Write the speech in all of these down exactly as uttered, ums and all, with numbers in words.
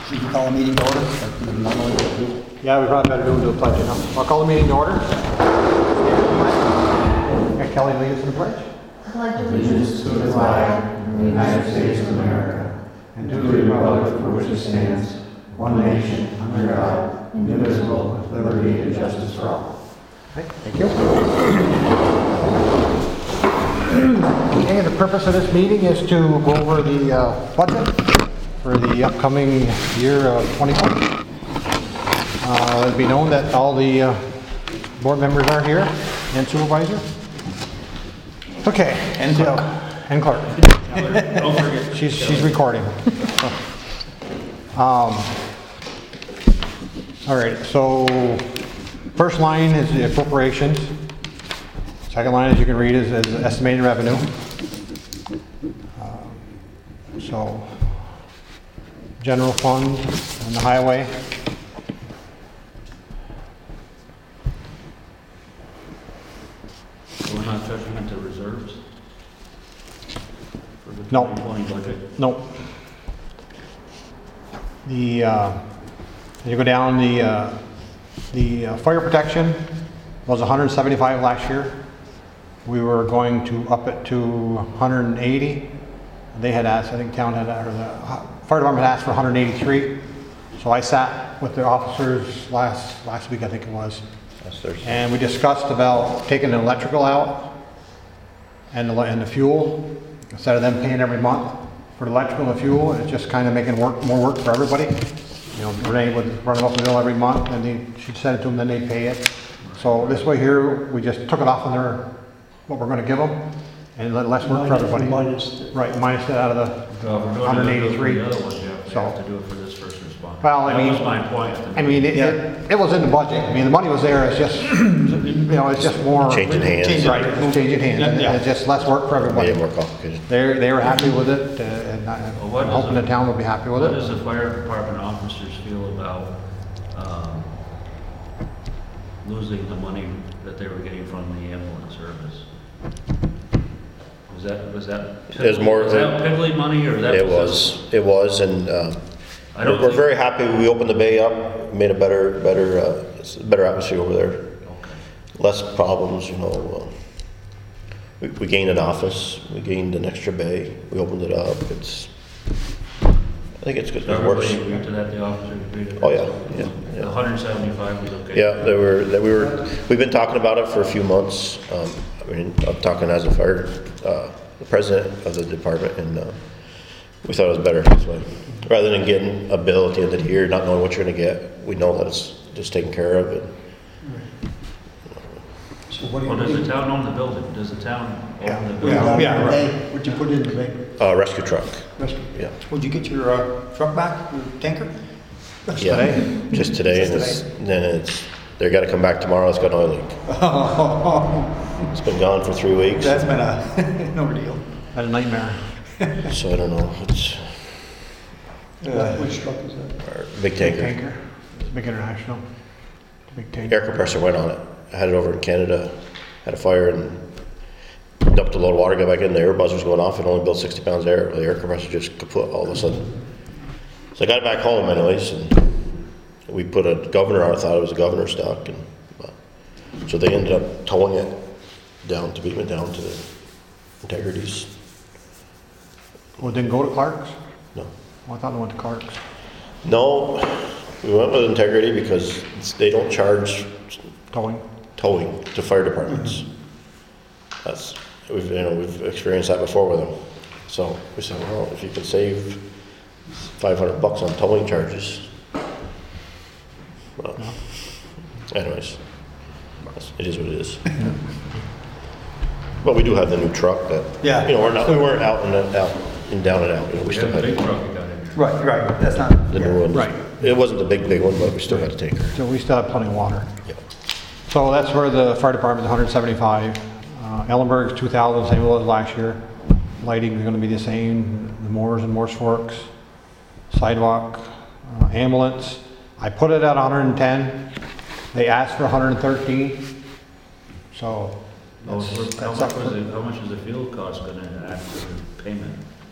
We can call a meeting to order. like we normally do. Yeah, we probably better do the pledge, you know. I'll call the meeting to order. Yeah, Kelly, lead us in the pledge. I pledge allegiance to the flag of the United States of America and to the republic for which it stands, one nation, under God, indivisible, with liberty and justice for all. Okay, thank you. Okay, the purpose of this meeting is to go over the uh, budget for the upcoming year of twenty twenty. Uh, let it be known that all the uh, board members are here and supervisor. Okay, And so- clerk. and clerk. Don't forget. She's she's recording. um, all right, so first line is the appropriations. Second line, as you can read, is, is estimated revenue. Um, so general fund and the highway. So we're not touching into reserves for the No. twenty twenty budget? No. The, uh, you go down, the, uh, the uh, fire protection was one hundred seventy-five last year. We were going to up it to one hundred eighty. They had asked, I think town had, or the uh, fire department had asked for one hundred eighty-three. So I sat with the officers last, last week, I think it was. And we discussed about taking the electrical out and the, and the fuel, instead of them paying every month for the electrical and the fuel, it's just kind of making work, more work for everybody. You know, Renee would run it up the bill every month, and they, she'd send it to them, then they'd pay it. So this way here, we just took it off of their, what we're gonna give them, and let less work for everybody. Right, minus that out of the, Well, if we're doing one hundred eighty-three. The other ones, you have, you So- have to do it for this first responder. Well, I mean- That was my point. I mean, it, it, it was in the budget. I mean, the money was there, it's just, you know, it's just more. Changing hands. Right, it's changing hands, and Yeah. it's just less work for everybody. Yeah, more complicated. They they were happy with it, uh, and I- Well, what I'm does hoping the- the town will be happy with What does it. the fire department officers feel about, um, losing the money that they were getting from the ambulance service? Was that, was that? There's more- Was that Piddly money, or that? It was, it was, and uh, I don't we're think- very happy. We opened the bay up, made a better, better, uh, it's a better atmosphere over there. Okay. Less problems, you know. uh, We, we gained an office, we gained an extra bay, we opened it up. It's, I think it's good. So It works. everybody agreed to that, the officers agreed to that? Oh, yeah, yeah, The yeah. one hundred seventy-five was okay? Yeah, they were, that we were, we've been talking about it for a few months. Um, I mean, I'm talking as a fire, uh, the president of the department, and, uh, we thought it was better this way. Rather than getting a bill at the end of the year, not knowing what you're gonna get, we know that it's just taken care of, and So what do Well, you does the do? town own the building? Does the town own the Yeah, building? yeah, right. What'd you put in the bank? uh, rescue truck, Rescue. yeah. Would you get your uh, truck back, your tanker? Yeah, just today, and it's, then it's, they gotta come back tomorrow, it's got an oil leak. It's been gone for three weeks, That's been a, no deal. Had a nightmare. so I don't know, it's Which truck is that? our big tanker. Tanker. It's a big international. It's a big tanker. Air compressor went on it. I had it over in Canada, had a fire and dumped a load of water, got back in, the air buzzer's going off, and only built sixty pounds of air. The air compressor just kaput all of a sudden. So I got it back home anyways, and we put a governor on it, thought it was a governor stock, and uh, so they ended up towing it down to Beekman, down to the Integrities. Well, it didn't go to Clark's? No. Oh, I thought it went to Clark's. No, we went with Integrity because it's- they don't charge Towing. towing to fire departments. That's, we've, you know, we've experienced that before with them. So we said, well, if you can save five hundred bucks on towing charges. Well, anyways, it is what it is. But we do have the new truck that, Yeah. you know, we're not, we weren't out and out and down and out. You know, we We still have a had big truck you got in here. Right, right, that's not. the new one. Right. It wasn't the big, big one, but we still had a tanker. So we still have plenty of water. Yeah. So that's where the fire department's one hundred seventy-five. Uh, Ellenberg's two thousand, same as last year. Lighting is gonna be the same, the Moores and Morse Forks, sidewalk, uh, ambulance. I put it at one hundred ten. They asked for one hundred thirteen. So Oh, that's, so how that's much up was for, it, how much is the fuel cost gonna add to the payment?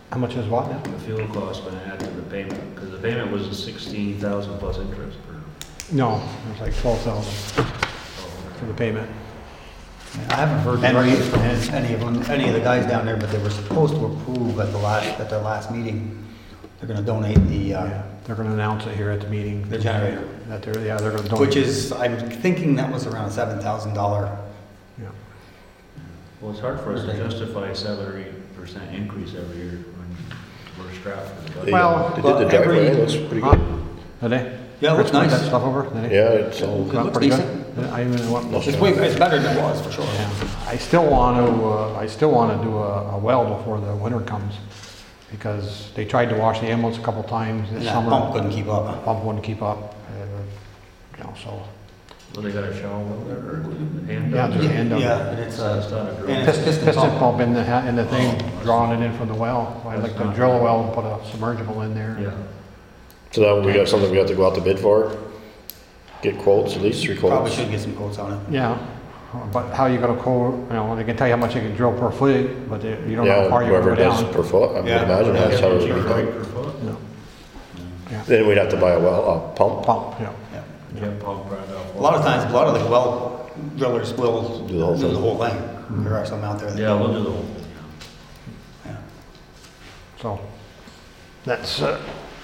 How much is what now? The fuel cost when I add to the payment, because the payment was sixteen thousand plus interest per. No, it was like twelve thousand for the payment. I haven't heard And directly we- from and- any of them, any of the guys down there, but they were supposed to approve at the last, at their last meeting. They're gonna donate the, uh, Yeah, they're gonna announce it here at the meeting. the generator, That they're, yeah, they're gonna donate. which is, I'm thinking that was around a seven thousand dollar. Yeah. Well, it's hard for us to justify seven or eight percent increase every year when we're strapped for the They, budget. Well, uh, they but did the driveway, every- it looks pretty Huh? good. Did they? Yeah, it looks Rich put nice. that stuff over? Did they? Yeah, it's all, It Got looks pretty good? decent. Yeah, I even went. It's way, it's better than it was, for sure. Yeah. I still want to, uh, I still want to do a, a well before the winter comes, because they tried to wash the ambulance a couple times this And that summer. pump couldn't keep up. Pump wouldn't keep up, and, you know, so. Well, they got a shower well there, or a hand Yeah, up? there's a hand up. Yeah, and it's, uh, It's not a drill. and it's Piston, piston piston pump. pump in the, ha- in the thing, Oh, drawing it in from the well. I'd like to That's drill a not- well and put a submergible in there. Yeah. so that we got something we have to go out to bid for? Get quotes, at least three Probably quotes? should get some quotes on it. Yeah, but how you gonna quote, you know, they can tell you how much you can drill per foot, but they- you don't know how Yeah, far you're whoever gonna go does down. per foot, I would Yeah. imagine that's how it would be Cheaper done. rate per foot? Yeah. Then we'd have to buy a well, a pump. Pump, yeah. Yeah. Yeah, pump right off. A lot of times, a lot of the well drillers will Do the whole do thing. the whole thing. There are some out there that Yeah, don't. we'll do the whole thing, yeah. Yeah. So, that's, uh,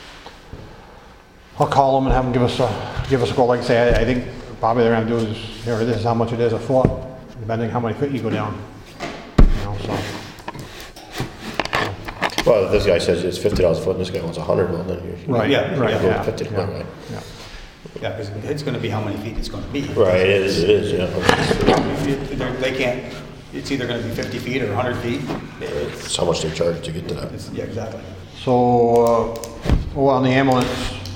I'll call them and have them give us a, give us a quote. Like I say, I, I think probably they're gonna do is, here, this is how much it is a foot, depending how many feet you go down. You know, so, Well, this guy says it's fifty dollars a foot, and this guy wants a hundred, well, then you. right, Yeah, right, yeah. Go yeah, with fifty, yeah, right. yeah. Yeah, because it's gonna be how many feet it's gonna be. Right, it is, it is, yeah. It- they're- They can't, it's either gonna be fifty feet or hundred feet. It's, It's how much they charge to get to that. it's, yeah, exactly. So, uh, well, on the ambulance,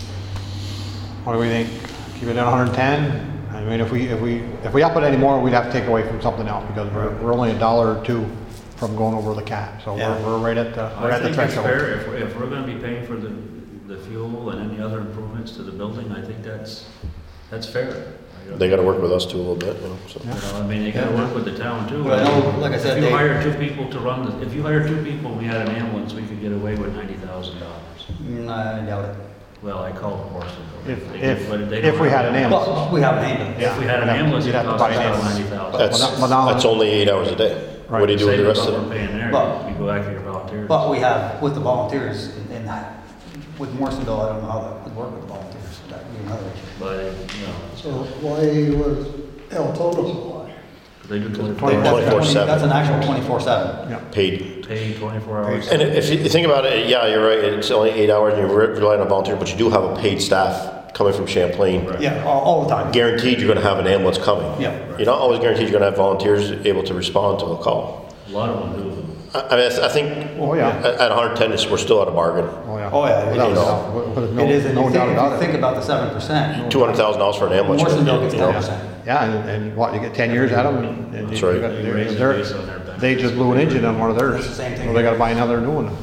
what do we think? Keep it at hundred and ten? I mean, if we, if we, if we up it anymore, we'd have to take away from something else, because we're, we're only a dollar or two from going over the cap, so Yeah. we're, we're right at the, we're I at the think it's threshold. fair, if, we're- if we're gonna be paying for the, the fuel and any other improvements to the building, I think that's, that's fair. I don't- They gotta work with us too a little bit, you know, so. You know, I mean, you gotta work with the town too. Well, I know, like I said, If you they- hire two people to run the, if you hire two people, and we had an ambulance, we could get away with ninety thousand dollars. Mm, I doubt it. Well, I called Morrison. If- They- if- but they if don't we have had an ambulance. Well, we have an ambulance. Yeah. If we had an You'd have- ambulance, you'd it have to cost buy about an ambulance. ninety thousand. That's, But now- that's only eight hours a day. Right. What do you do with the rest of We're it? paying there, But- you go after your volunteers. But we have, with the volunteers, and- and that, with Morrisonville, I don't know how that would work with the volunteers. That would be another issue. But, you know, So why was El Toto supply? they do They- twenty-four that's a hours, twenty-four twenty- seven. That's an actual twenty-four seven. Yeah. Paid. pay twenty-four hours. And if you think about it, yeah, you're right, it's only eight hours and you're relying on volunteer, but you do have a paid staff coming from Champlain. Right. Yeah, all, all the time. Guaranteed you're gonna have an ambulance coming. Yeah. You're not always guaranteed you're gonna have volunteers able to respond to a call. A lot of them do. I, I mean, I think Oh, yeah. at, at one hundred ten, it's- we're still at a bargain. Oh, yeah. Oh, yeah, it Without a is. doubt. With- with no- It is, and no you doubt think, about if you it. think about the seven percent, Two hundred thousand dollars for an ambulance. Morrisonville gets you ten know. percent. Yeah, and, and what, you get ten years out of them? and- and That's you right. got- They they're- raise it they're- based on their benefits. They just blew an engine on one of theirs. That's the same thing So they here. gotta buy another new one.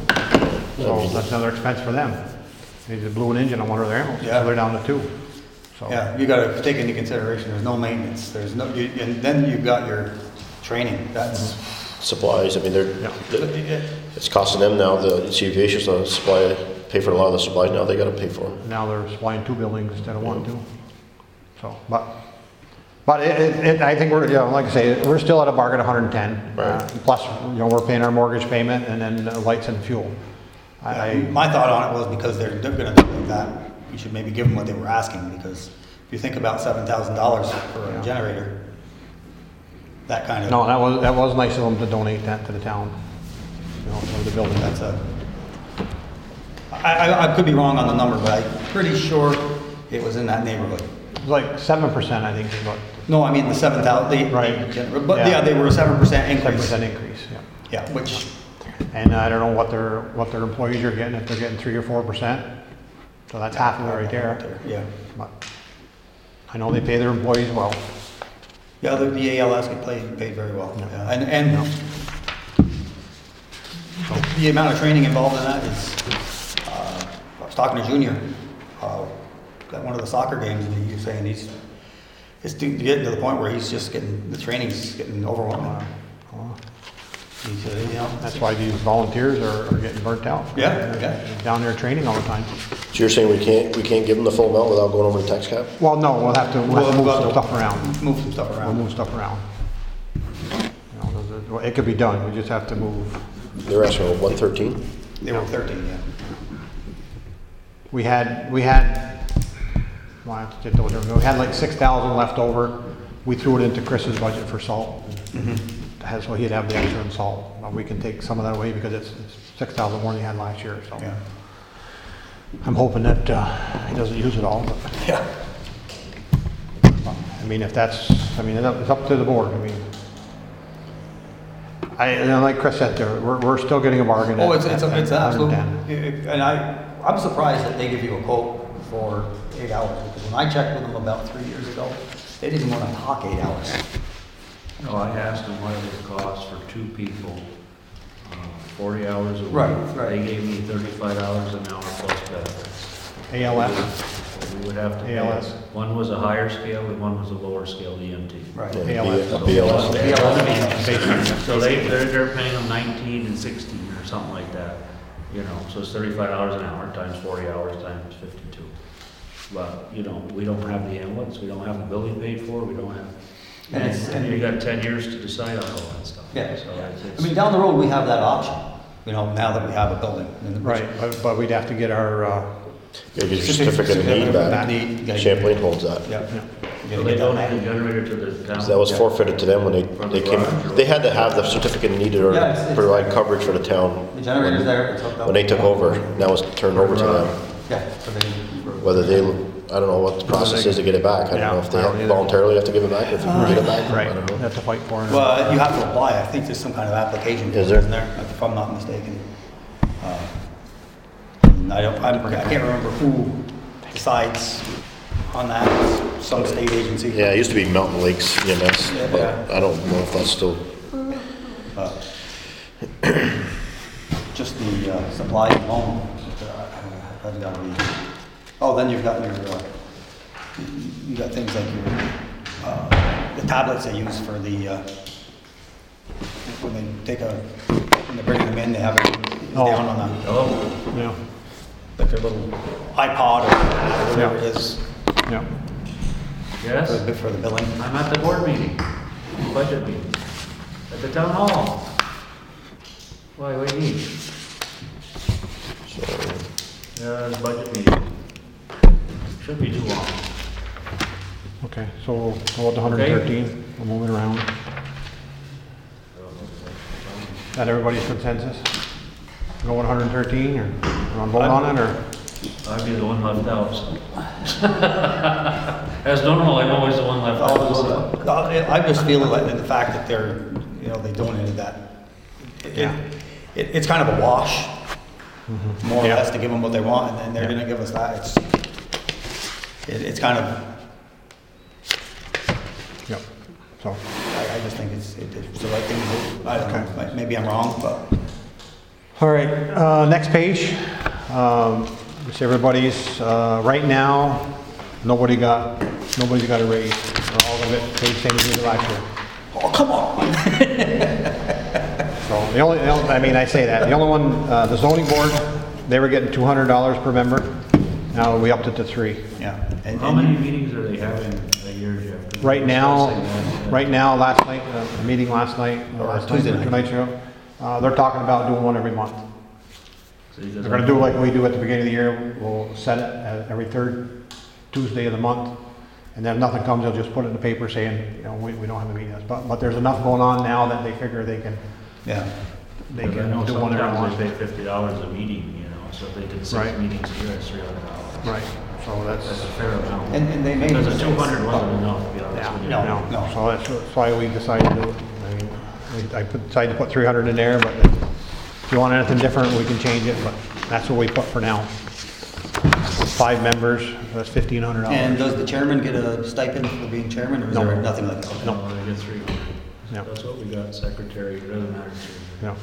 So that's another expense for them. They just blew an engine on one of their ambulances, Yeah. so they're down to two. So, Yeah, you gotta take into consideration, there's no maintenance, there's no, you- and then you've got your training, that's. Supplies, I mean, they're, Yeah. they're- it's costing them now, the C V H is to supply, pay for a lot of the supplies now, they gotta pay for them. now they're supplying two buildings instead of one, two. So, but, but it, it, it- I think we're, you know, like I say, we're still at a bargain of hundred and ten. Right. Uh, Plus, you know, we're paying our mortgage payment and then uh, lights and fuel. I, Yeah, I- My thought on it was because they're, they're gonna do it like that, you should maybe give them what they were asking, because if you think about seven thousand dollars for Yeah. a generator, that kind of. no, that was, that was nice of them to donate that to the town, you know, for the building. That's a, I, I, I could be wrong on the number, but I'm pretty sure it was in that neighborhood. It was like seven percent, I think, is what, No, I mean the seven thousand, Right. but Yeah. yeah, they were a seven percent seven increase. percent increase, yeah. Yeah, which, And I don't know what their, what their employees are getting, if they're getting three or four percent. So that's half of it right there. yeah. But I know they pay their employees well. Yeah, the, the A L S get paid, paid very well, Yeah. yeah. and, and the amount of training involved in that is, uh, I was talking to Junior, uh, at one of the soccer games, and he was saying he's, it's to- getting to the point where he's just getting, the training's getting overwhelming. Uh, He said, you know, That's why these volunteers are, are getting burnt out. Yeah, They're yeah. Down there training all the time. So you're saying we can't, we can't give them the full amount without going over the tax cap? Well, no, we'll have to, we'll have to move some stuff around. move some stuff We'll around. move stuff around. You know, those are- well, it could be done, we just have to move. They're asking for one thirteen? They were thirteen, yeah. We had, we had, well, I have to get those, we had like six thousand left over. We threw it into Chris's budget for salt. That's why he'd have the extra in salt. But we can take some of that away because it's, it's six thousand more than he had last year, so. Yeah. I'm hoping that, uh, he doesn't use it all, but, Yeah. I mean, if that's, I mean, it's up- it's up to the board, I mean. I, and like Chris said there, we're, we're still getting a bargain. Oh, at- it's, it's, at- it's at absolute, one ten. and I, I'm surprised that they give you a quote for eight hours, because when I checked with them about three years ago, they didn't want to talk eight hours. No, I asked them what it would cost for two people, uh, forty hours a week. Right, right. They gave me thirty-five dollars an hour plus benefits. A L S, We would have to pay. A L S. One was a higher scale and one was a lower scale E M T. Right. Yeah, A L S. B- B L S. B L S. basically. So they, they're, they're paying them nineteen and sixteen or something like that, you know, so it's thirty-five dollars an hour times forty hours times fifty-two. But, you know, we don't have the ambulance, we don't have the building paid for, we don't have, And it's- and you got ten years to decide on all that stuff. Yeah. So it's- I it's- mean, down the road, we have that option, you know, now that we have a building. and the- Right, but, but we'd have to get our, uh, You get your certificate of need back. Need, you gotta- Champlain holds that. Yeah. yeah. You So gotta they get don't that need a back. generator to the town? So that was forfeited to them when they, they came, they had to have the certificate of need in order Yeah, it's- to it's- provide coverage for the town. The generator's when- there, it's hooked up. When they took over, now it's turned over to them. Yeah, so they. Whether they, I don't know what the process is to get it back. I don't know if they Yeah, I don't either. voluntarily have to give it back, or if you can get it back. Right, I don't know. have to fight for it. Well, you have to apply, I think there's some kind of application. for Is it, there? Isn't there, if I'm not mistaken. Uh, and I don't, I'm- I can't remember who decides on that, some state agency. Yeah, it used to be Mountain Lakes E M S, Yeah. but I don't know if that's still, Uh, Just the uh, supply alone, uh, that's gotta be, oh, then you've got your, uh, you got things like your, uh, the tablets they use for the, uh, when they take a, when they're bringing them in, they have it Oh. down on the, Hello? Yeah, like their little iPod or whatever it is yeah. Yes? for the, for the billing. I'm at the board meeting, budget meeting, at the town hall. Why, what do you need? so, Yeah, it's budget meeting. Shouldn't be too long. Okay, so we'll go with the hundred and thirteen, we'll move it around. Is that everybody's consensus? Go with hundred and thirteen, or, or on vote on it, or? I'd be the one left out, so. As normal, I'm always the one left out, so. Uh, I just feel like the fact that they're, you know, they donated that, it- Yeah. it, it's kind of a wash, more or Yeah. less, to give them what they want, and then they're Yeah. gonna give us that. It's, it, it's kind of, Yep, so, I, I just think it's, it- it's the right thing to do. I don't know, May- maybe I'm wrong, but, all right, uh, next page. Um, it's everybody's, uh, right now, nobody got, nobody's got a raise. They're all gonna get paid same as they did last year. oh, come on. So the only, the only- I mean, I say that, the only one, uh, the zoning board, they were getting two hundred dollars per member. Now we upped it to three. Yeah. and- How and- many meetings are they having a year, Jeff? Right now, Discussing that, uh, right now, last night, uh, the meeting last night, or last night, Tuesday or night. two nights ago, uh, they're talking about doing one every month. so you just- They're gonna do like we do at the beginning of the year, we'll set it at every third Tuesday of the month, and then if nothing comes, they'll just put it in the paper saying, you know, we, we don't have a meeting. But, but there's enough going on now that they figure they can, Yeah. they Because I know can do one every sometimes month. they pay fifty dollars a meeting, you know, so if they did six Right. meetings a year, it's three hundred dollars. Right, so That's a that's, fair amount. And, and they made. Because the mistakes, two hundred wasn't but- enough, to be honest with you. No, no, no. so that's, that's why we decided to do it. I mean, we- I put- decided to put three hundred in there, but if you want anything different, we can change it, but that's what we put for now. Five members, that's fifteen hundred And dollars. does the chairman get a stipend for being chairman, or is No. there nothing like that? No. No, they get three hundred. Yeah. That's what we got, secretary, it doesn't matter. Yeah.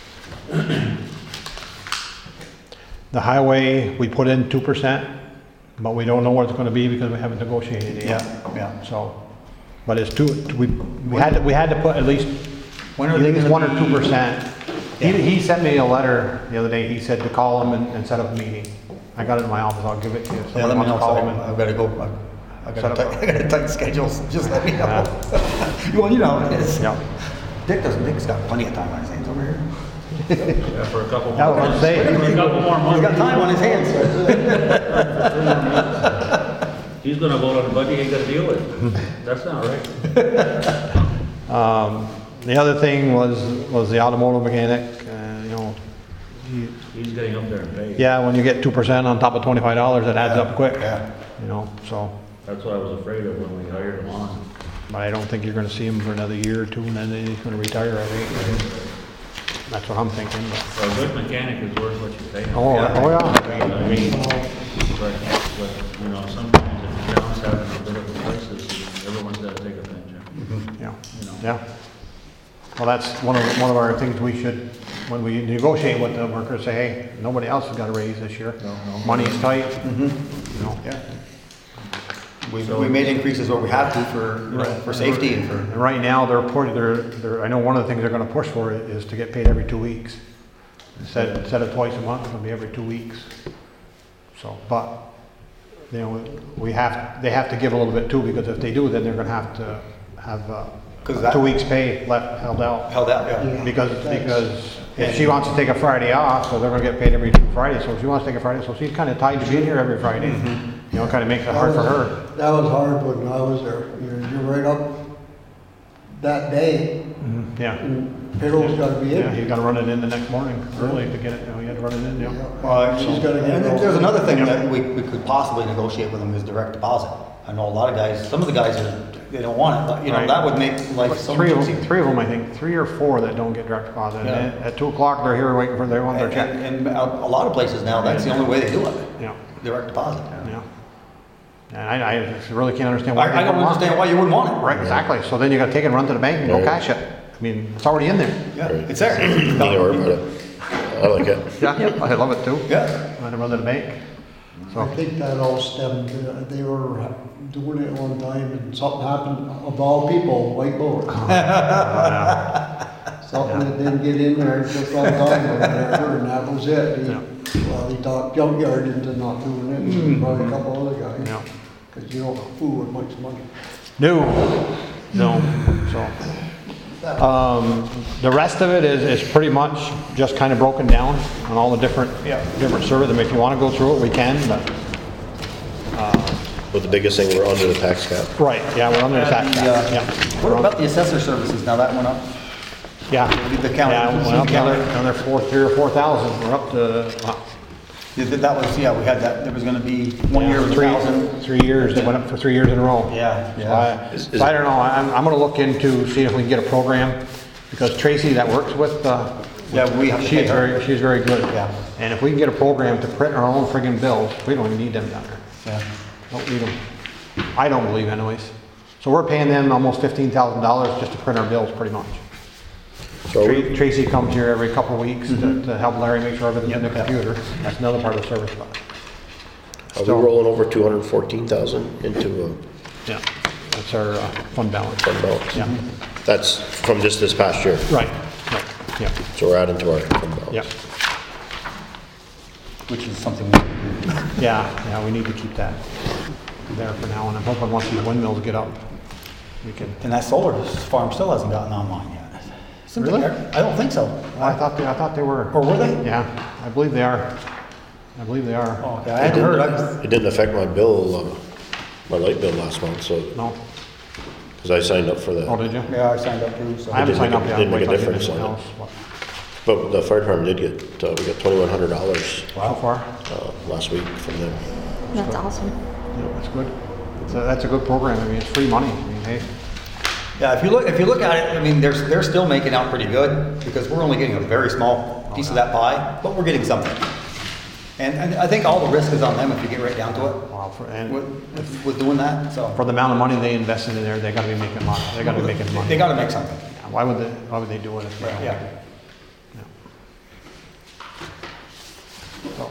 The highway, we put in two percent, but we don't know what it's gonna be because we haven't negotiated it yet. Yeah, yeah. So, but it's two, we, we had, to we had to put at least When are I they think it's gonna one or be- two percent. He, Yeah. he sent me a letter the other day, he said to call him and, and set up a meeting. I got it in my office, I'll give it to you. if Yeah, let somebody me know, wants to so call him I and- I better go, I- I got Set a up tight, I got a tight schedule, so just let me know. Yeah. Well, you know how it is. Yeah. Dick doesn't, Dick's got plenty of time on his hands over here. Yeah, for a couple more. Yeah, I was gonna say. For a couple more months. He's got time on his hands. He's gonna vote on the budget, he gotta deal with it. That's not right. Um, the other thing was, was the automotive mechanic, uh, you know, he, He's getting up there in pay. yeah, when you get two percent on top of twenty-five dollars, it adds up quick. Yeah. You know, so, That's what I was afraid of when we hired him on. but I don't think you're gonna see him for another year or two, and then he's gonna retire, I think. That's what I'm thinking, but. A good mechanic is worth what you pay him. Oh, oh, yeah. I mean, but, but, you know, sometimes if the town's having a bit of a crisis, everyone's gotta take a pinch. Yeah, You know. yeah. Well, that's one of, one of our things we should, when we negotiate with the workers, say, hey, nobody else has got a raise this year. No, no. Money's tight, you know. Yeah. We, we made increases where we have to for, you know, for safety and for, And right now, they're, pu- they're, they're, I know one of the things they're gonna push for is to get paid every two weeks. Instead, instead of twice a month, it'll be every two weeks. So, but, you know, we have, they have to give a little bit too, because if they do, then they're gonna have to have, uh, 'Cause that- two weeks pay left, held out. held out, yeah. Because, because if she wants to take a Friday off, so they're gonna get paid every two Fridays, so if she wants to take a Friday, so she's kinda tied to being here every Friday. You know, kinda makes it hard for her. That was hard when I was there. You're, you're right up that day, Yeah, and payroll's gotta be yeah, in. you gotta run it in the next morning early to get it, you know, you had to run it in, yeah. Well, She's gotta get and it all. there's another thing that we, we could possibly negotiate with them is direct deposit. I know a lot of guys, some of the guys are, they don't want it, but, you know, Right. that would make life so Three much of easier. them, three of them, I think, three or four that don't get direct deposit. And Yeah. at- at two o'clock, they're here waiting for, they want their And, check. and a a lot of places now, that's the only way they do it, Yeah, direct deposit. yeah. And I, I really can't understand why I, I people don't want understand it. why you wouldn't want it. Right, exactly. So then you gotta take it and run to the bank and go Right. cash it. I mean, it's already in there. Yeah, Right. it's there. You don't worry about it. I like it. Yeah, I love it too. Yeah. Let them run to the bank. I So, think that all stemmed, uh, they were doing it one time and something happened, of all people, white board. Something that didn't get in there just on time or whatever, and that was it. He- Yeah. Well, he talked junkyard into not doing it, and probably a couple other guys. yeah. Cause you don't fool with much money. No, no, so. Um, the rest of it is, is pretty much just kind of broken down on all the different, Yeah. different service. I mean, if you wanna go through it, we can, but. But the biggest thing, we're under the tax cap. Right, yeah, we're under the tax And the, cap, uh, yeah. What about the assessor services? Now that went up? Yeah. the county- Yeah, it went up county- another, another four, three or four thousand, we're up to, wow. Yeah, That that was, yeah, we had that, there was gonna be one year Yeah, of a three, thousand. three years, they went up for three years in a row. Yeah, So yeah. I, Is- is so I it- don't know, I'm, I'm gonna look into, see if we can get a program, because Tracy that works with, uh, Yeah, we have to pay she's her. very, she's very good. Yeah. And if we can get a program to print our own friggin' bills, we don't even need them down there. Yeah. Don't need them. I don't believe anyways. So we're paying them almost fifteen thousand dollars just to print our bills, pretty much. So are we, Tra- Tracy comes here every couple of weeks to, Mm-hmm. to help Larry make sure everything's in the Yep. computer. That's another part of the service. but- are we So- rolling over two hundred fourteen thousand into Yeah, that's our uh, fund balance. a fund balance? Yeah, That's from just this past year. right, right, yeah, So we're adding to our fund balance. yeah, Which is something we, yeah, yeah, we need to keep that there for now, and I'm hoping once these windmills get up, we can, and that solar farm still hasn't gotten online yet. Seems like Really? they're- I don't think so. I thought they, I thought they were. Or were they? Yeah, I believe they are. I believe they are. Oh, okay, I hadn't heard, I was, It didn't affect my bill, uh, my light bill last month, so, No, because I signed up for oh, that. did you? yeah, I signed up too, so. I haven't didn't signed make up a- yet. didn't make a Wait till I get difference anything on it. else, but But the fire department did get, uh, we got twenty-one hundred dollars, So far, uh, last week from them. That's awesome. yeah, that's good. It's a, that's a good program. I mean, it's free money. I mean, hey, Yeah, if you look, if you look at it, I mean, they're, they're still making out pretty good, because we're only getting a very small piece of that pie, but we're getting something. And, and I think all the risk is on them if you get right down to it, wow, for, and with, with- with doing that, so. for the amount of money they invested in there, they gotta be making money. They gotta be making money. They gotta make something. Why would they, why would they do it if they don't? Yeah. Yeah. So,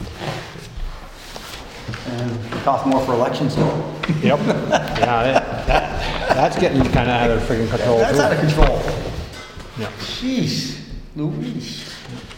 And it costs more for elections too. Yep, yeah, that, that, that's getting kinda out of freaking control That's too. out of control. Yeah. Jeez, Louise.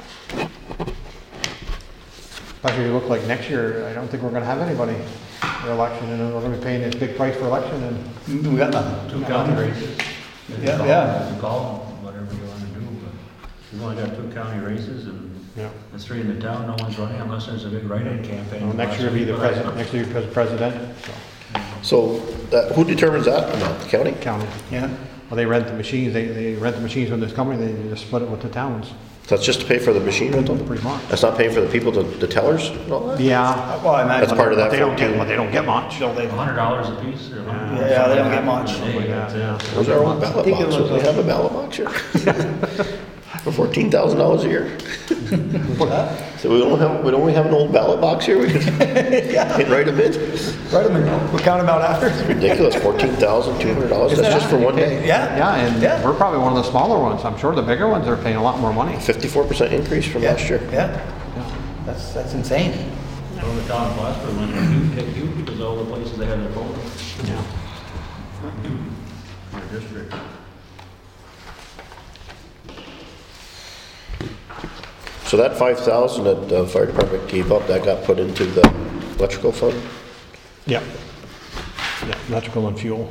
Especially you look like next year, I don't think we're gonna have anybody for election, and we're gonna be paying this big price for election, and Mm, We got nothing. Two county races. Yeah, yeah. You call them, whatever you wanna do, but we've only got two county races and yeah. the three in the town, no one's running unless there's a big write-in campaign. Well, next year will be the president, next year is president, so, So, that, who determines that amount? The county? county. Yeah. Well, they rent the machines, they, they rent the machines from this company, they just split it with the towns, That's just to pay for the machine rental? pretty much. That's not paying for the people, the, the tellers and all that? Yeah, Well, I imagine. That's part of but that they don't get, fourteen. but they don't get much. Don't they? A hundred dollars a piece or? Yeah. Yeah, they don't get much. Something like that, yeah. Where's our old ballot think it box? was Do we a- have a ballot box here? For fourteen thousand dollars a year? What's that? So we don't have, we don't have an old ballot box here? We can hit write them in? Write them in. We'll count them out after. Ridiculous, fourteen thousand two hundred dollars, that's just for one day. Yeah. Yeah, and Yeah. we're probably one of the smaller ones, I'm sure the bigger ones are paying a lot more money. Fifty-four percent increase from Yeah, last year. Yeah. That's, that's insane. So the town of Plattsburgh went to huge, hit huge because all the places they had their voting. Yeah. Our district. So that five thousand that the fire department gave up, that got put into the electrical fund? Yeah. Yeah, electrical and fuel.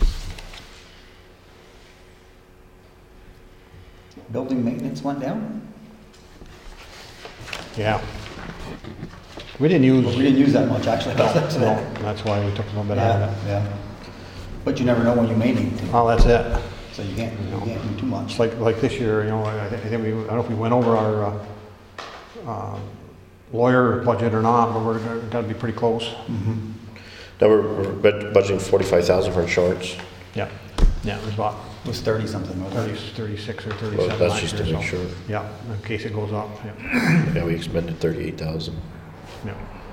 Building maintenance went down? Yeah. We didn't use. Well, we didn't use that much, actually. No, no, that's why we took a little bit out of Yeah, it. yeah. But you never know when you may need to, Oh, that's it. so you can't, you can't do too much. It's like, like this year, you know, I thi- I think we, I don't know if we went over our, uh, um, lawyer budget or not, but we're gonna- gotta be pretty close. Now we're, we're bud- budgeting forty-five thousand for insurance. Yeah, yeah, it was about It was thirty something, wasn't thirty, it? thirty-six or Well, thirty-seven that's last just year, to make so- sure. Yeah, in case it goes up, yeah, Yeah, we expended thirty-eight thousand. yeah.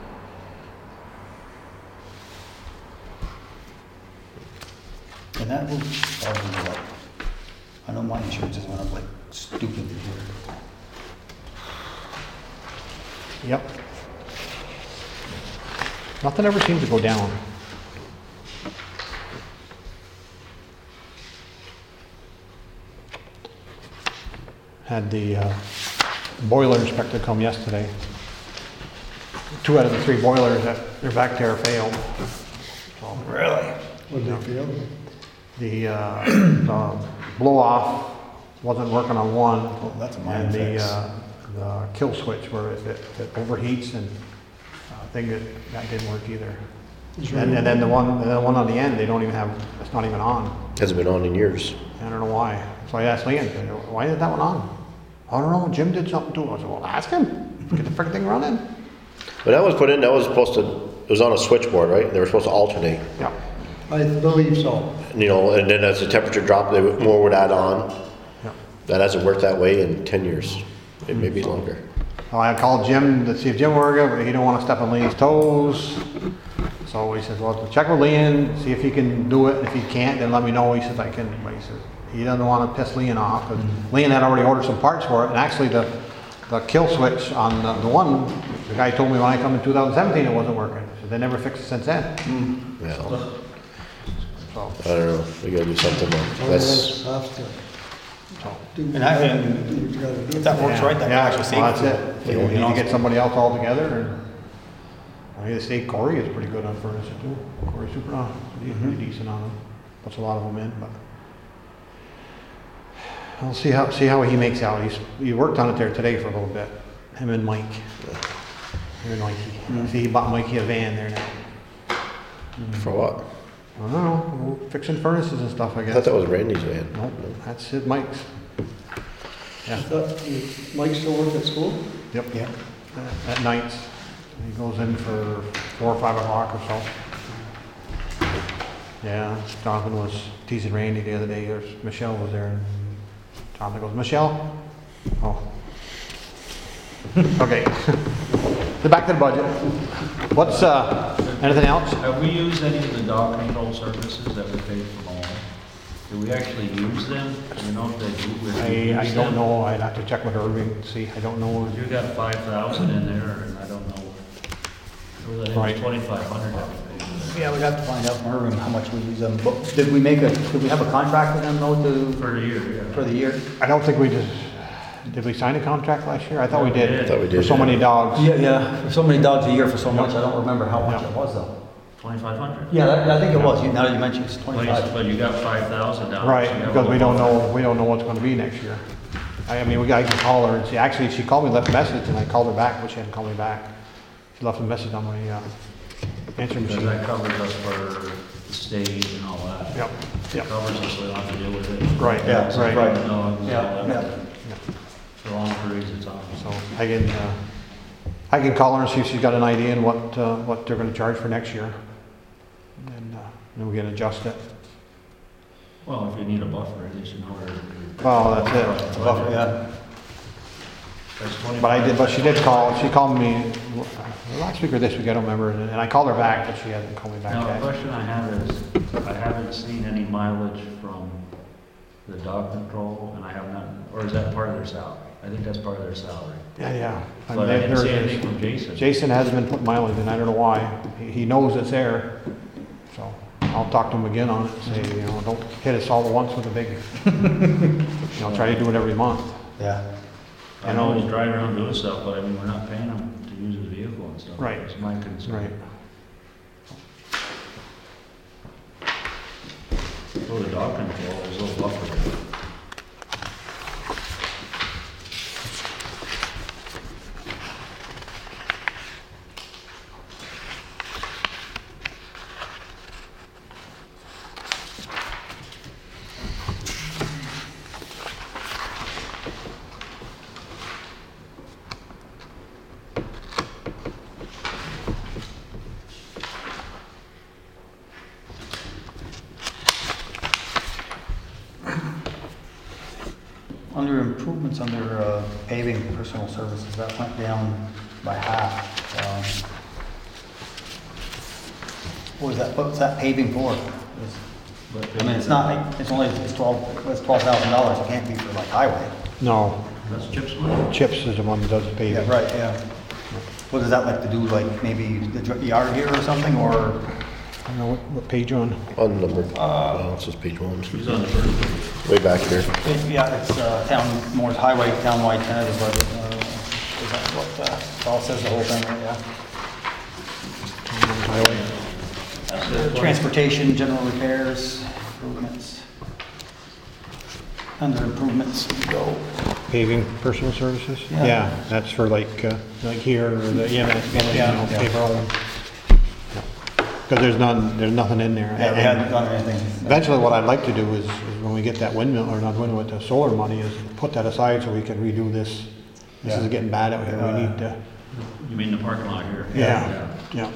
And that will probably go up. I know my insurances went up like stupid this year. Yep. Nothing ever seems to go down. Had the uh, boiler inspector come yesterday. Two out of the three boilers that they're back there failed. So Really? Would they feel? the, uh, the blow off wasn't working on one. Well, that's a minor And the, fix. uh, the kill switch where it, it it overheats and I think that, that didn't work either. And, and then the one, the one on the end, they don't even have, it's not even on. Hasn't been on in years. I don't know why. So I asked Leon, why isn't that one on? I don't know, Jim did something to it. I said, well, ask him, get the frickin' thing running. When that was put in, that was supposed to, it was on a switchboard, right? They were supposed to alternate, Yeah, I believe so. you know, and then as the temperature dropped, they would, more would add on. yeah. That hasn't worked that way in ten years. It may be longer. So I called Jim to see if Jim worked, but he didn't want to step on Leon's toes. So he says, well, check with Leon, see if he can do it. If he can't, then let me know. He says, I can, but he says, he doesn't want to piss Leon off. Because Leon had already ordered some parts for it. And actually the, the kill switch on the, the one, the guy told me when I come in two thousand seventeen, it wasn't working. So they never fixed it since then. Well, So, I don't know, we gotta do something. more. One of That's, us have to so. do And I, what and you gotta do. if that works Yeah, right, that yeah, can actually save. well, that's it. you You know, need to you get know. somebody else all together. And I mean, the state Corey is pretty good on furniture too. Corey Super, uh, he's pretty decent on them. Puts a lot of them in, but I'll see how see how he makes out. He's he worked on it there today for a little bit. Him and Mike. Him and Mikey. See, he bought Mikey a van there now. for what? I don't know, fixing furnaces and stuff. I I guess. thought that was Randy's van. Nope, that's it, Mike's. Yeah. That- Mike still work at school? Yep. Yeah. At nights. He goes in for four or five o'clock or so. Yeah, Jonathan was teasing Randy the other day, or Michelle was there, and Jonathan goes, Michelle? Oh. Okay. So back to the budget. What's, uh, anything else? Have we used any of the dog control services that we paid for mowing? Do we actually use them? Do you know if they do? if we I, I use don't them? know, I'd have to check with Irving and see, I don't know. You got five thousand in there, and I don't know. Well, I think Right. it's twenty-five hundred. Yeah, we'd have to find out from Irving how much we use them. But did we make a, did we have a contract with them though to, For the year, yeah. for the year? I don't think we just, did we sign a contract last year? I thought we Yeah, we did. did. I thought we For did, so yeah. many dogs. Yeah, yeah, for so many dogs a year for so much, I don't remember how much Yeah. it was though. Twenty-five hundred. Yeah, that- I think it was, You- now that you mentioned it's But you, twenty-five. but you got five thousand dollars. Right, because we don't know, we don't know what's gonna be next year. I, I mean, we got to call her and see, actually, she called me, left a message, and I called her back, but she hadn't called me back. She left a message on my, uh, answering Because machine. that covers us for the stage and all that. Yep, yep, Covers us, we don't have to deal with it. right, Yeah, yeah, right. right. Dogs and all Yeah, that. yeah. For long periods of time. So I can, uh, I can call her and see if she's got an idea on what, uh, what they're gonna charge for next year. And, uh, then we can adjust it. Well, if you need a buffer, at least you know where. Well, that's it. Buffer, yeah. That's twenty. But I did, but she did call, she called me uh, last week or this week, I don't remember, and and I called her back, but she hasn't called me back Now, the yet. question I have is, I haven't seen any mileage from the dog control, and I have not, or is that part of their salary? I think that's part of their salary. Yeah, yeah. And But I there- didn't see there it anything is. from Jason. Jason hasn't been putting mileage in, I don't know why. He, he knows it's there, so I'll talk to him again on it, and say, you know, don't hit us all at once with a big, you know, try to do it every month. Yeah. I know he's driving around doing stuff, but I mean, we're not paying him to use his vehicle and stuff. Right. That's my concern. Right. So the dog control, there's a little buffer there. Under improvements, under uh, paving personal services, that went down by half. Um, What was that, what's that paving for? Is- But I mean, it's not, it's only, it's twelve, it's twelve thousand dollars, it can't be for like highway. No, That's Chip's money. Chips is the one that does the Yeah, paving. right, yeah. What does that like to do, like maybe the dr- yard here or something, or? I don't know, what, what page you on? Unnumbered. Uh, this is page one. He's on the first. Way back here. It- Yeah, it's uh, town, Moore's Highway, townwide tentative budget. uh, Is that what, uh, it all says the whole thing, right, yeah? Highway. That's it. Transportation, general repairs, improvements. Under improvements, we go. Paving personal services? Yeah. Yeah, that's for like, uh, like here, or the E M S, you know, Yeah, yeah. paper all. Because there's none, there's nothing in there. Yeah, we hadn't done anything. Eventually, what I'd like to do is, is when we get that windmill, or not windmill, with the solar money, is put that aside so we can redo this. This Yeah. is getting bad out here, Uh, we need to, You mean the parking lot here? yeah, yeah.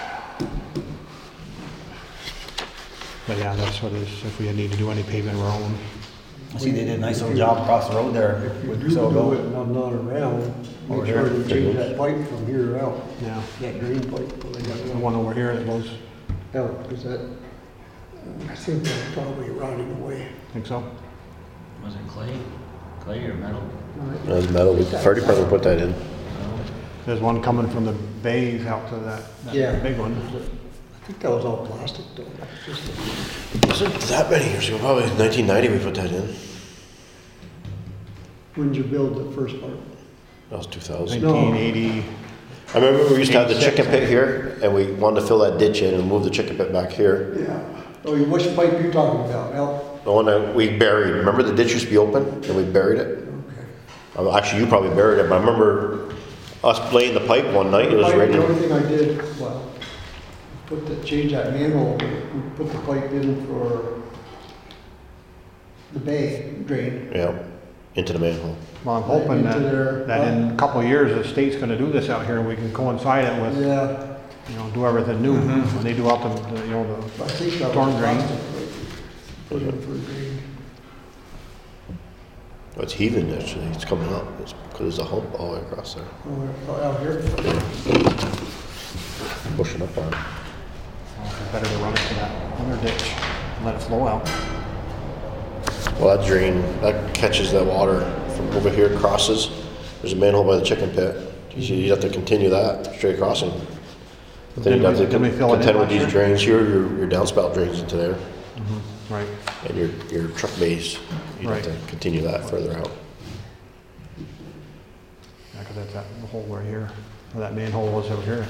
But yeah, that's what it is, if we need to do any paving of our own. I see they did a nice little job across the road there. If you with do so do it ago. and I'm not around, Over make sure here. you change that pipe from here out, Yeah, that drain pipe. when they got the it one over here that goes, out, because that, I think that's probably rotting away. think so? Was it clay? Clay or metal? That was metal. The fire department put that in. There's one coming from the bays out to that, Yeah. that big one. I think that was all plastic though. It's just a- Wasn't that many years ago, probably nineteen ninety we put that in. When did you build the first part? That was two thousand. Nineteen eighty, I remember we used to have the eighty-six, chicken pit here, and we wanted to fill that ditch in and move the chicken pit back here. Yeah. Oh, you- which pipe you talking about? Out? The one that we buried, remember the ditch used to be open, and we buried it? Okay. Uh, Actually, you probably buried it, but I remember us laying the pipe one night, it was Pipe, raining. The only thing I did, well, put the, change that manhole, we put the pipe in for the bay drain. Yeah, into the manhole. well, I'm hoping that, Into their- that in a couple of years, the state's gonna do this out here, and we can coincide it with, Yeah, you know, do everything new, when they do out the, the, you know, the I think that storm was drain. plastic pipe. Put in for drain. Oh, it's heaving actually, it's coming up, it's because there's a hump all the way across there. Oh, out here? Pushing up on it. Better to run it to that other ditch, and let it flow out. Well, that drain, that catches that water from over here, crosses. There's a manhole by the chicken pit. You should- You'd have to continue that straight across and But then you got to Didn't we fill it in contend with last these year? drains here, your, your downspout drains into there, Right, and your, your truck base, you have Right. to continue that further out. yeah, because that's that hole right here, where that manhole was over here.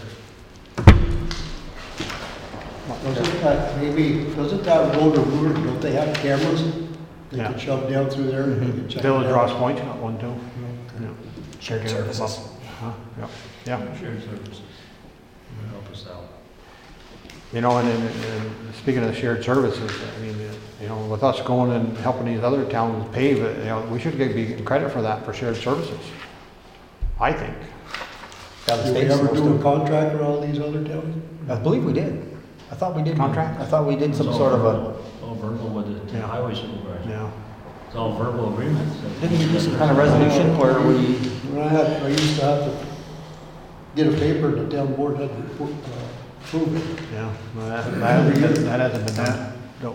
Doesn't that, maybe, doesn't that road or Ruger, don't they have cameras? They Yeah. can shove down through there and they can check it Village out? Ross Point, got one too. Yeah. Shared Yeah, services. Huh, yeah, yeah. Shared services. Help us out. You know, and, and, and speaking of the shared services, I mean, uh, you know, with us going and helping these other towns pave it, you know, we should get, be getting credit for that for shared services. I think. Yeah, the Did we state's ever supposed do a to. contract with all these other towns? I believe we did. I thought we did. Contract? I thought we did some It's all sort of a, verbal- All verbal with the Yeah. highway supervisor. Yeah. It's all verbal agreements. didn't we do some kind of resolution where we, When I had, I used to have to get a paper that the town board had to put, uh, approve it. Yeah, well, that, that hasn't, that hasn't been done. No.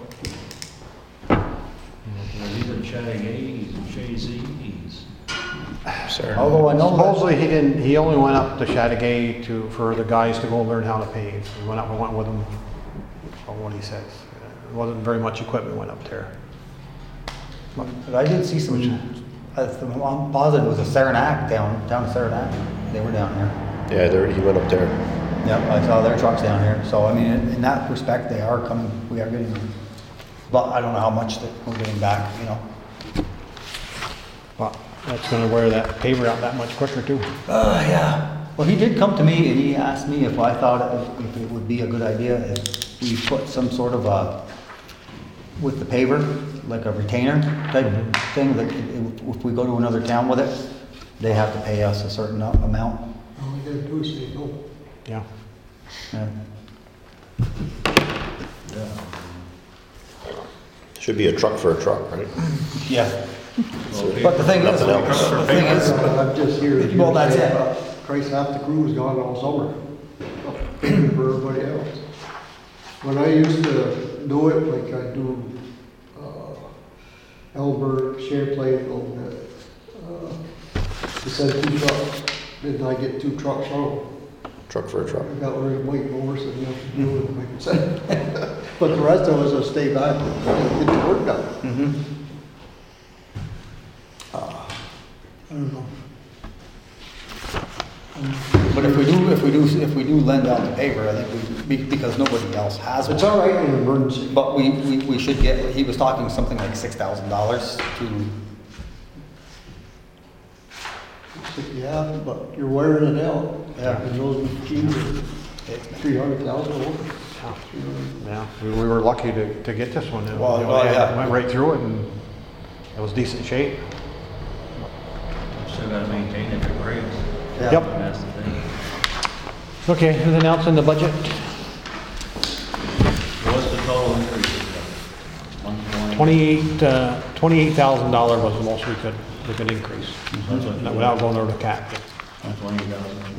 He's in Chattagay, he's in Chazy, he's. Sir. although I know that, Supposedly, he didn't, he only went up to Chattagay to, for the guys to go learn how to pave. He went up and went with them, or what he says. It wasn't very much equipment went up there. but I did see some, I- I'm positive it was a Saranac down, down in Saranac. They were down here. Yeah, there, he went up there. Yep, I saw their trucks down here. So I mean, in, in that respect, they are coming, we are getting, but I don't know how much that we're getting back, you know. But that's gonna wear that paver out that much quicker too. Uh, yeah. Well, he did come to me and he asked me if I thought it- if it would be a good idea if we put some sort of a, with the paver, like a retainer type thing, that if if we go to another town with it, they have to pay us a certain a- amount. All you gotta do is say no. Yeah. Yeah. Should be a truck for a truck, right? Yeah. But the thing is, Nothing else. the thing is, I'm just here. to Well, that's say, it. uh, Christ, half the crew was gone all summer for everybody else. When I used to do it, like I do, uh, Elbert, Champlain, a little bit, uh, they said two trucks, didn't I get two trucks on? Truck for a truck. I got rid of Mike Morris and you have to do it, like I said. But the rest of us will stay back and get the work done. Mhm. I don't know. But if we do, if we do, if we do lend out the paper, I think we, be- because nobody else has It's one. all right in an emergency. But we, we, we should get, he was talking something like six thousand dollars to, Yeah, but you're wearing it out. Yeah. And those machines are three hundred thousand over. Yeah, we, we were lucky to, to get this one. It- Well, it well, yeah. Went right through it and it was decent shape. Still gotta maintain it for grades. yeah. Yep. That's the thing. Okay, anything else in the budget? What's the total increase? One twenty? Twenty-eight, uh, twenty-eight thousand dollars was the most we could, we could increase. That's what you- Without going over the cap. Twenty thousand. Yeah.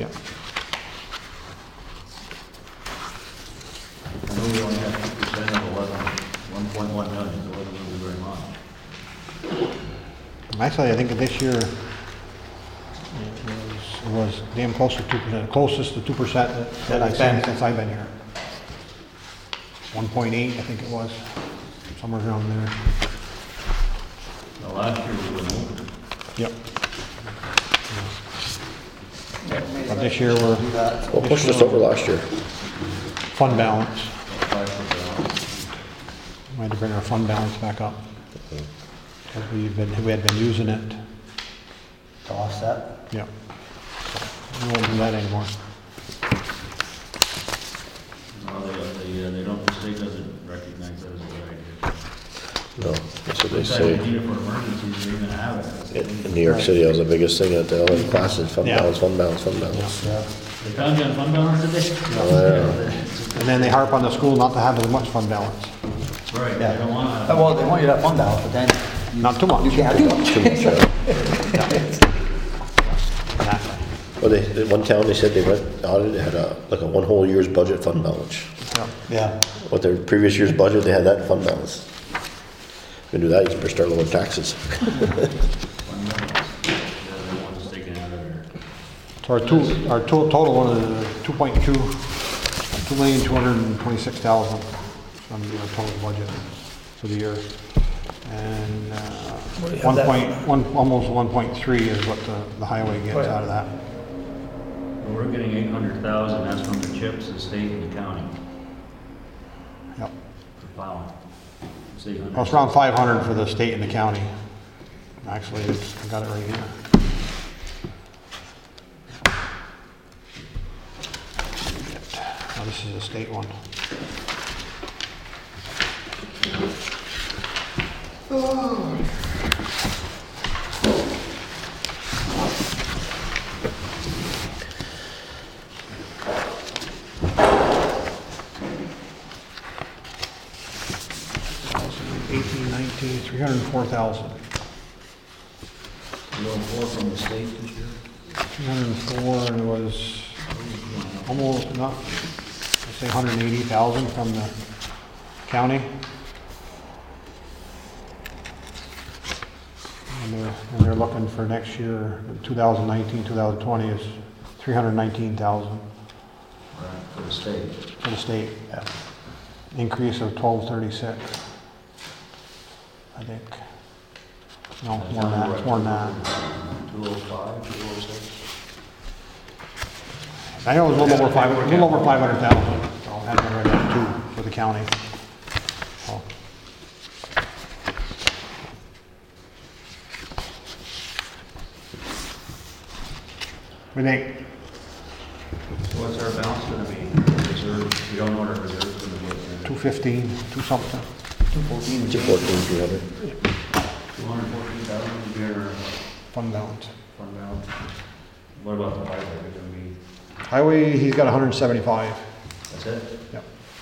I know we only have two percent of eleven, one point one million, so it wasn't really very much. Actually, I think this year, it was, it was damn close to two percent, closest to two percent that- that I've seen since I've been here. One point eight, I think it was, somewhere around there. The last year we went over. Yep. But this year, we're Do that. Well, pushed us over last year. fund balance. five percent. We had to bring our fund balance back up. Because we've been, we had been using it. To offset. Yeah. We won't do that anymore. No, they, they, uh, they don't, the state doesn't recognize that as a good idea. No, that's what they Sometimes they say. need it for emergencies, they're gonna have it. That's the In thing. in New York City, that was the biggest thing at the L M classes, fund Yeah. balance, fund balance, fund balance. Yeah. They found you on fund balance today? Oh, And then they harp on the school not to have as much fund balance. Right, Yeah. they don't wanna Uh, have. Well, they want you to have fund balance, but then. you- Not too much. You can't do much. Too much, yeah. Exactly. Well, they, in one town, they said they went, audited, they had a, like a one whole year's budget fund balance. Yeah. Yeah. What their previous year's budget, they had that fund balance. If you do that, you can start lowering taxes. Fund balance. Yeah, they want us taken out of there. So our two, our to- total one is two point two two million, two hundred and twenty-six thousand from the total budget for the year. And, uh, What do you have one that? point, one, almost one point three is what the, the highway gets Oh, yeah. out of that. We're getting eight hundred thousand, that's from the chips, the state and the county Yep. for plowing. It's eight hundred. Well, it's around five hundred for the state and the county. Actually, it's, I got it right here. Oh, this is the state one. Eighteen, nineteen, three hundred and four thousand. You know, four from the state this year? three hundred and four, and it was almost, not, let's say one hundred and eighty thousand from the county. And they're, and they're looking for next year, two thousand nineteen, two thousand twenty is three hundred nineteen thousand Right, for the state. for the state. Increase of twelve thirty-six, I think. No, more than that, it's more than that. Two oh five, two oh six. I know it was a little over five, a little over five hundred thousand, so I had it right at two for the county. So. We think, So what's our balance gonna be? Reserve, we don't know what our reserve's gonna be. two fifteen, two something. Two fourteen. Two fourteen, three hundred. Two hundred fourteen thousand a year Fund balance. fund balance. What about the highway, is it gonna be, Highway, he's got hundred and seventy-five. that's it? Yep.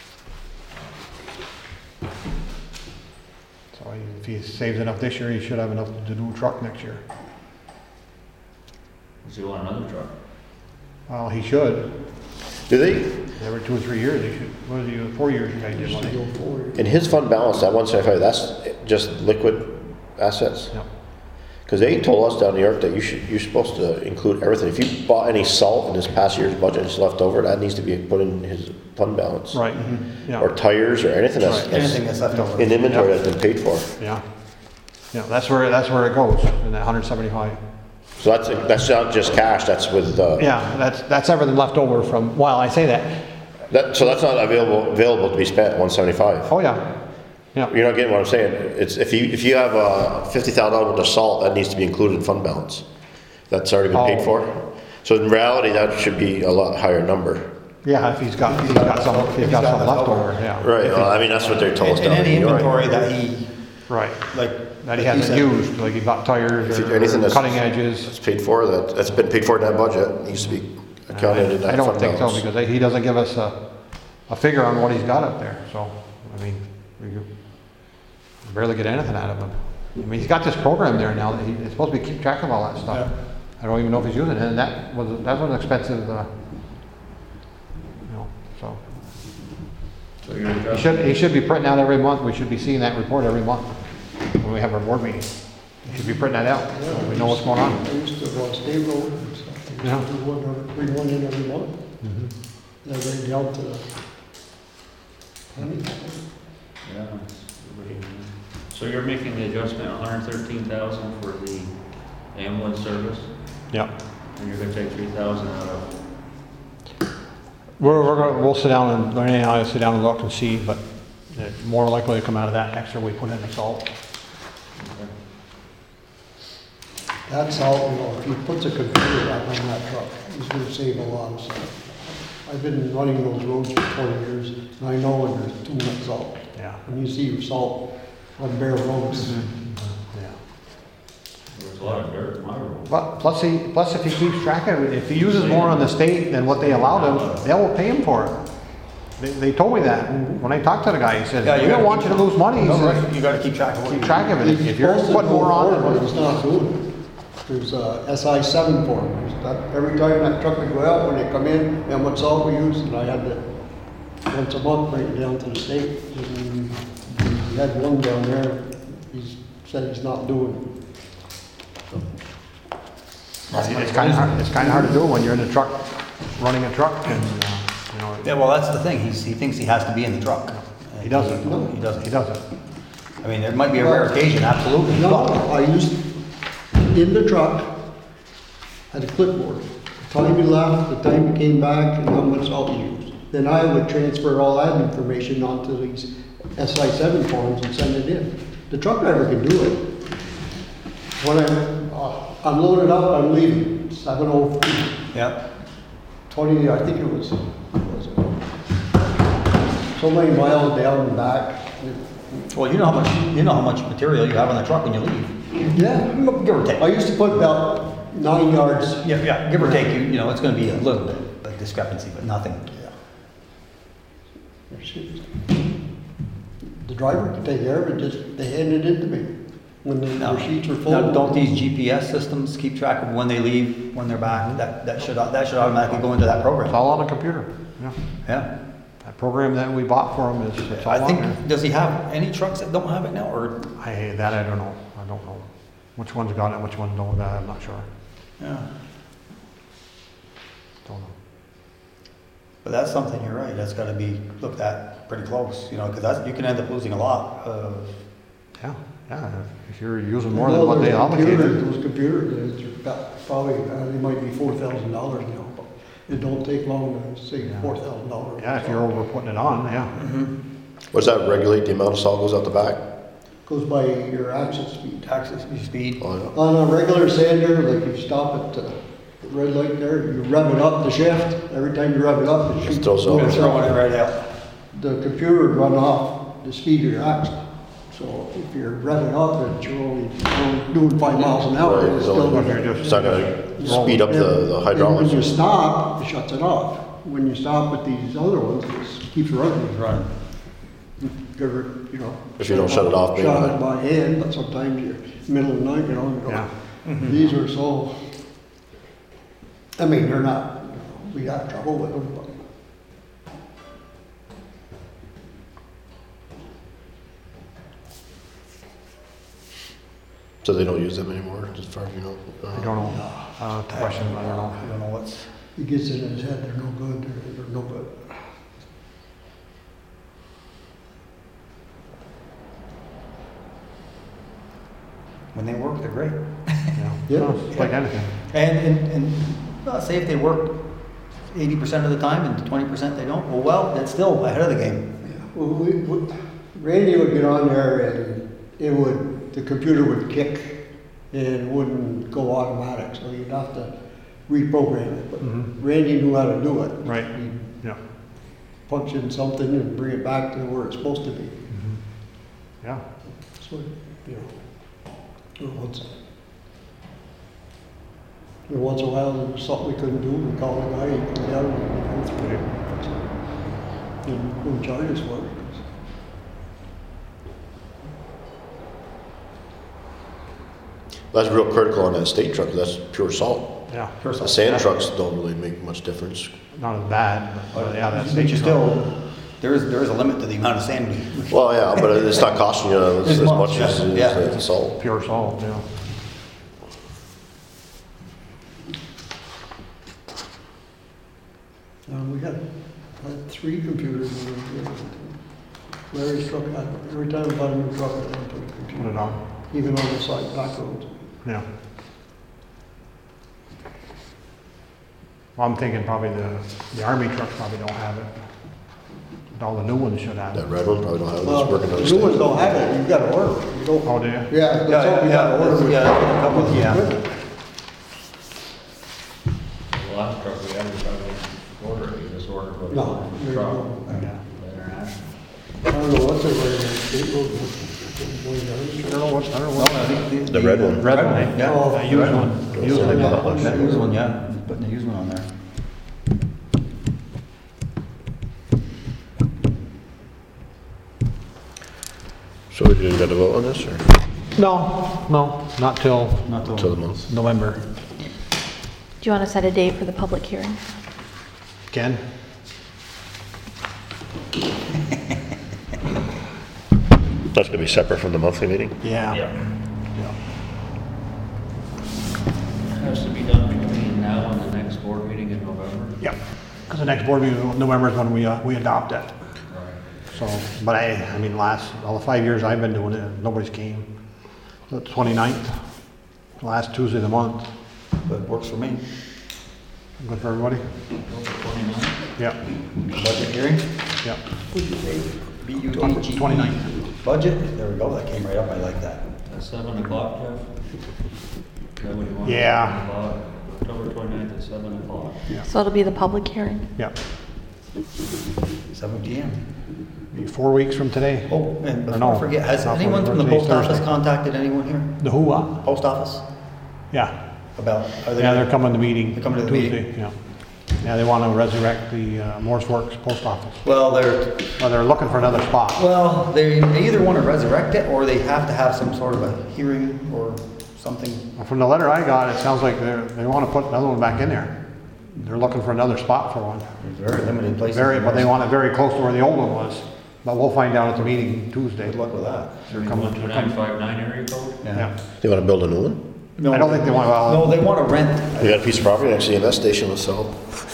So he- if he saves enough this year, he should have enough to do a truck next year. Does he want another truck? Well, he should. Do they, Every two or three years, he should. What is he, four years you guys did, Used to wasn't go forward. in his fund balance, that one seventy-five, that's just liquid assets? Yep. Because they told us down in New York that you should, you're supposed to include everything. If you bought any salt in this past year's budget and it's left over, that needs to be put in his fund balance. Right, yeah. Or tires or anything that's, Right. Anything that's that's left over. in inventory that's been paid for. Yeah. Yeah, that's where, that's where it goes, in that hundred seventy-five. So that's, that's not just cash, that's with, uh, Yeah, that's, that's everything left over from, well, I say that, that, so that's not available, available to be spent, one seventy-five. oh, yeah. Yeah, You're not getting what I'm saying. It's, if you, if you have, uh, fifty thousand dollars worth of salt, that needs to be included in fund balance. That's already been paid Oh. for. So in reality, that should be a lot higher number. yeah, if he's got, if he's got some, if he's got some left over, yeah. Right, well, I mean, that's what they're told us And down in any New York. inventory that he, Right, like. that he like you hasn't said, used, like he bought tires If you- or anything that's- cutting edges. That's paid for, that, that's been paid for in that budget, needs to be accounted in that I don't fund think so, balance. because he doesn't give us a, a figure on what he's got up there, so, I mean, we barely get anything out of him. I mean, he's got this program there now that he, it's supposed to be keep track of all that stuff. I don't even know if he's using it, and that was, that was an expensive, uh, you know, so. So you're He adjusting, should, he should be printing out every month, we should be seeing that report every month when we have our board meeting. He should be printing that out, so we know what's going on. I used to go on state road and stuff. I Yeah. used to do one, every- bring one in every month. Mm-hmm. And then down to the. yeah. So you're making the adjustment, one hundred thirteen thousand for the ambulance service, Yep. and you're gonna take three thousand out of, We're, we're gonna, we'll sit down and, Lorraine and I will sit down and look and see, but it's more likely to come out of that extra we put in the salt. That's all, you know, if he puts a computer back on that truck, he's gonna save a lot of stuff. I've been running those roads for twenty years, and I know when there's too much salt. Yeah. When you see salt on bare roads, Yeah. there's a lot of dirt in my road. But plus he, plus if he keeps track of it, if he uses more on the state than what they allow him, they will pay him for it. They, they told me that, when I talked to the guy, he said, Yeah, you we don't gotta want you keep- to lose money, he No, said, right, you gotta keep track of what. keep you- track of it, if you're supposed to putting go more on forward, it. but he's not doing it. There's a S I seven form, There's that- every time that truck would go out, when they come in, and what salt we use, and I had to, once a month, bring it down to the state. And we had one down there, he said he's not doing It's kinda hard, it's kinda hard to do when you're in a truck, running a truck, and, uh, you know. Yeah, well, that's the thing, he's, he thinks he has to be in the truck. He doesn't. No, he doesn't. He doesn't. I mean, there might be a rare occasion, absolutely. No, but- I used, in the truck, had a clipboard. The time you left, the time you came back, and how much salt you used. Then I would transfer all that information onto these S I seven forms and send it in. The truck driver can do it. When I'm, uh, I'm loaded up, I'm leaving, seven oh, Yeah, twenty, I think it was, what was it? So many miles down and back. well, you know how much, you know how much material you have on the truck when you leave, Yeah, give or take. I used to put about nine yards. Yeah, yeah, give or take, you, you know, it's gonna be a little bit of discrepancy, but nothing. The driver can take care of it, just, they hand it in to me when the Now, receipts are full. now, don't these G P S systems keep track of when they leave, when they're back? That, that should, that should automatically go into that It's program. all on the computer, yeah. Yeah. That program that we bought for him is, it's all I on there. think, does he have any trucks that don't have it now, or? I, that I don't know, I don't know. Which one's got it, which ones don't, that I'm not sure. Yeah. Don't know. But that's something, you're right, that's gotta be looked at pretty close, you know, because that's, you can end up losing a lot of, Yeah, yeah, if you're using more Well, than what they those computers- obligated. Those computers, they're about- probably, uh, they might be four thousand dollars now, but it don't take long to save Yeah. four thousand dollars. Yeah, if you're over putting it on, yeah. What does that regulate, the amount of salt goes out the back? Goes by your axle speed. taxes, speed. Oh, yeah. On a regular sander, like if you stop at the red light there, you rev it up the shaft, every time you rev it up, it Just shoots. throws out. They're throwing it right out. The computer would run off the speed of your axle. So if you're revving up and you're only, only doing five miles an hour, Right, it's it's still only- gonna. You're just- It's not gonna speed up the, the And when hydraulics. you stop, it shuts it off. When you stop with these other ones, it keeps running. Right. Give it, you know. If you don't shut it off, maybe Shut not. it by hand, but sometimes you're middle of the night, you know, you Yeah. go. These are so, I mean, they're not, we got trouble with them, but. So they don't use them anymore, as far as you know? I don't know, uh, the question, I don't know. I don't know what's, He gets in his head, they're no good, they're, they're no good. when they work, they're great. Yeah, Yeah. No, it's like anything. And, and, and, uh, say if they work eighty percent of the time and twenty percent they don't, well, well, that's still ahead of the game. Well, we, we, Randy would get on there and it would, the computer would kick and it wouldn't go automatic, so you'd have to reprogram it. But Mhm. Randy knew how to do it. Right. He'd Yeah. punch in something and bring it back to where it's supposed to be. Mhm. Yeah, So, you know, or once, or once in a while, there was something we couldn't do, we called a guy, he'd come down and we'd go through it. And wouldn't charge us for it. That's real critical on that state truck, 'cause that's pure salt. yeah, Pure The salt. sand Yeah. trucks don't really make much difference. not as bad, but yeah, that's. But you still, there is, there is a limit to the amount of sand we. Well, yeah, but it's not costing you as, As as much, much as, yeah. as the salt. Pure salt, yeah. Um, we had, had three computers in there. Larry's truck had, every time we got a new truck, I had to put a Put computer, it on, even on the side, back roads. yeah. Well, I'm thinking probably the, the army trucks probably don't have it. All the new ones should have That it. red one probably don't have it, Well, it's working on the the new ones state. don't have it, you've got to order it. You don't. Oh, do you? Yeah, Yeah, that's all we yeah, got to order. that's- yeah, a couple of- yeah. The last truck we had, we probably ordered, we just ordered what No, the there you truck. go. Yeah. International. I don't know what's it, where the state road. I don't know what's, I don't know No, what. I think The red one. Red one, eh? Yeah. Oh, That used one. Used one. Yeah, that used one, yeah, he's putting the used one on there. So we didn't get a vote on this, or No, no, not till Not till the month? November. Do you want to set a date for the public hearing? Ken? That's gonna be separate from the monthly meeting? Yeah. Yeah. Yeah. Has to be done between now and the next board meeting in November. Yep. Because the next board meeting in November is when we, uh, we adopt it. So, but I, I mean, last, all the five years I've been doing it, nobody's came. The twenty-ninth, last Tuesday of the month. But works for me. Good for everybody? Yep, Budget hearing? yep. What'd you say? B U D G E? twenty-ninth. Budget? There we go, that came right up, I like that. At seven o'clock, Jeff? Is that what you want? Yeah. seven o'clock? October twenty-ninth at seven o'clock. So it'll be the public hearing. Yep. seven P M. Be Four weeks from today. Oh, and Or before no, I forget, has not anyone for- from the today's post office Thursday. contacted anyone here? The who, what? Post office? Yeah, About, are they? yeah, they're coming to meeting. They're coming to the Tuesday, meeting? yeah. Yeah, they want to resurrect the uh, Morse Works post office. Well, they're, Well, they're looking for another spot. well, they, they either want to resurrect it or they have to have some sort of a hearing or something. From the letter I got, it sounds like they're, they want to put another one back in there. They're looking for another spot for one. There's very limited places. Very, but they want it very close to where the old one was. But we'll find out at the meeting Tuesday. Good luck with that. They're coming- One two nine five nine area code? Yeah. They wanna build a new one? No, I don't think they want, well, No, they want to rent. We got a piece of property next to the E M S station to sell.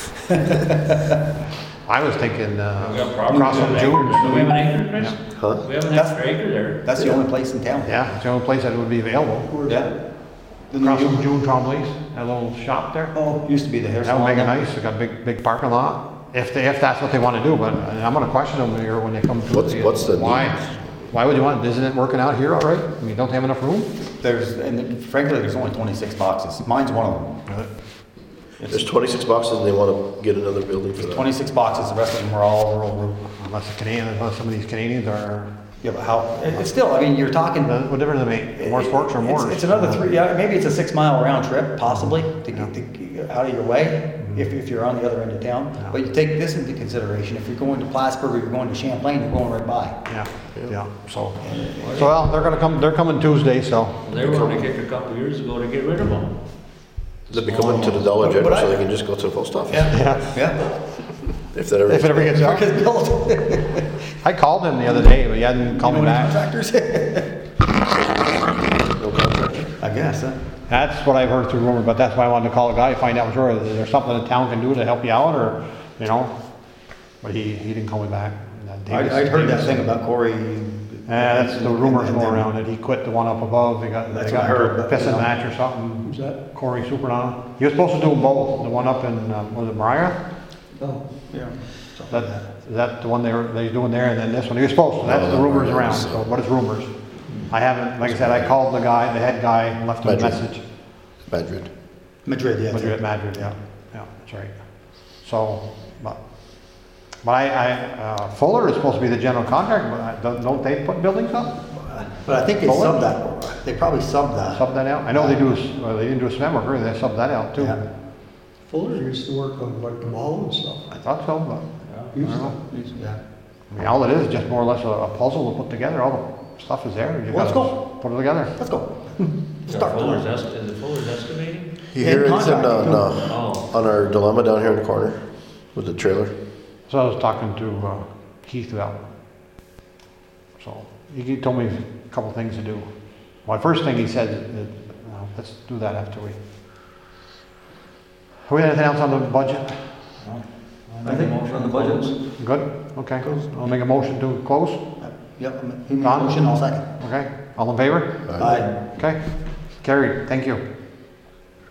I was thinking, We uh, got property. across from Do we June's. have an acre, Chris? Huh? We have an That's- extra acre there. That's the only place in town. Yeah, it's the only place that would be available. Yeah. The Across new- from June Trombley's, that little shop there. Oh, used to be the hair That would salon. make it nice. They got a big, big parking lot. If they, if that's what they want to do, but I'm gonna question them here when they come to. What's- what's the Why? needs? Why would you want, isn't it working out here all right? I mean, don't they have enough room? There's, and frankly, there's only twenty-six boxes. Mine's one of them. There's twenty-six boxes and they wanna get another building for that. twenty-six boxes, the rest of them are all rural route. Unless the Canadian, unless some of these Canadians are, Yeah, but how, it- it's still, I mean, you're talking. what difference does it make? More sports or It's- more? It's another three, yeah, maybe it's a six mile round trip, possibly, to get, to get out of your way, if, if you're on the other end of town. Yeah. But you take this into consideration, if you're going to Plattsburgh or you're going to Champlain, you're going right by. Yeah, yeah, so, so well, they're gonna come, they're coming Tuesday, so. They were gonna kick a couple years ago to get rid of them. They'll be coming to the Dollar But- General but so I- they can just go to the post office. Yeah. Yeah. If that ever. If it ever gets out. Marcus built. I called him the other day, but he hadn't called me You know any back. contractors? No contractor. I guess, huh? That's what I've heard through rumor, but that's why I wanted to call a guy, find out, sure, is there something the town can do to help you out, or, you know? But he, he didn't call me back. And then Davis- I, I'd heard that Davis- thing about Corey. Yeah, that's the rumors going around, that he quit the one up above, they got, That's they what I got heard, a but, pissing you know. match or something. Who's that? Corey Supernova. He was supposed to do them both, the one up in, um, was it Mariah? Oh, Yeah. That, is that the one they were, they're doing there, and then this one, he was supposed to, that's No, the no, rumors no, around, so- so what is rumors? I haven't, like I said, I called the guy, the head guy, and left him a Madrid. message. Madrid. Madrid, yeah. Madrid, Madrid, yeah, yeah, that's right. So, but, but I, I, uh, Fuller is supposed to be the general contractor, but I- don't, don't they put buildings up? But I think they Fuller? subbed that, they probably subbed that. Sub that out? I know they do, s- well, they didn't do a cement worker, they subbed that out too. Yeah. Fuller used to work on like the mall and stuff. I thought so, but, Used I to. don't Yeah. I mean, all it is, is just more or less a a puzzle to put together, all the stuff is there, you Well, let's gotta go. put it together. Let's go. Is Start. Fuller's, est- is it Fuller's excavating? You Yeah, hear anything on, contracting, uh, Oh, on our dilemma down here in the corner with the trailer? So I was talking to uh, Keith about, so he told me a couple things to do. Well, first thing he said, is, well, let's do that after we. Have we had anything else on the budget? I think motion on the budget. Good, okay. I'll make a motion to close, Yep, he made a Don? motion, I'll second. okay? All in favor? Aye. Okay, carried, thank you.